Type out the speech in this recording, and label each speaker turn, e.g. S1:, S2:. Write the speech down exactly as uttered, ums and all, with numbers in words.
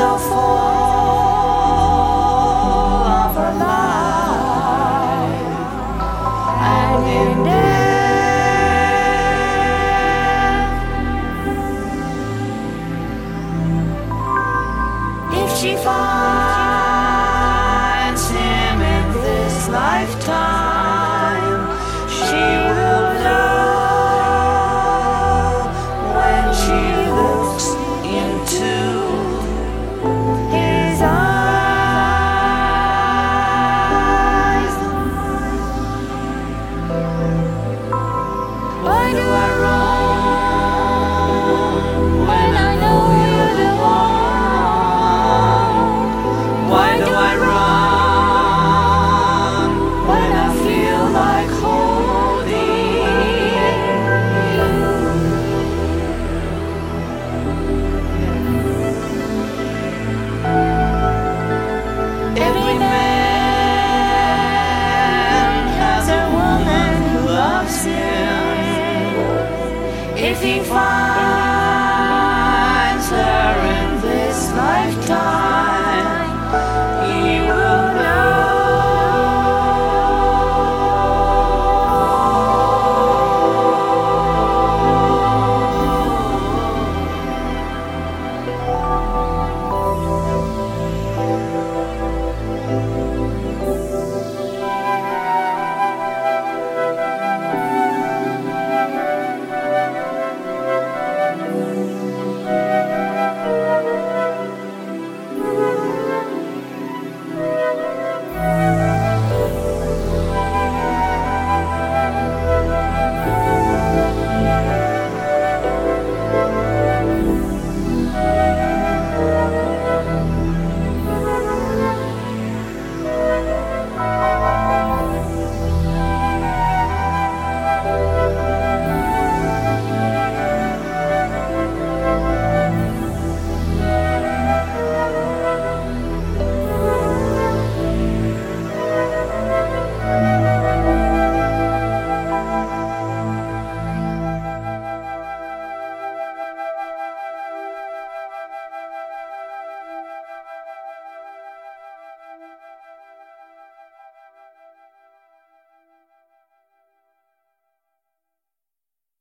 S1: so full of a life, and in death, if she finds him in this lifetime, she will know when she looks into his eyes. Why do I roam when I know you're the one? Why do I run when I feel like holding you? Every man has a woman who loves him. If he finds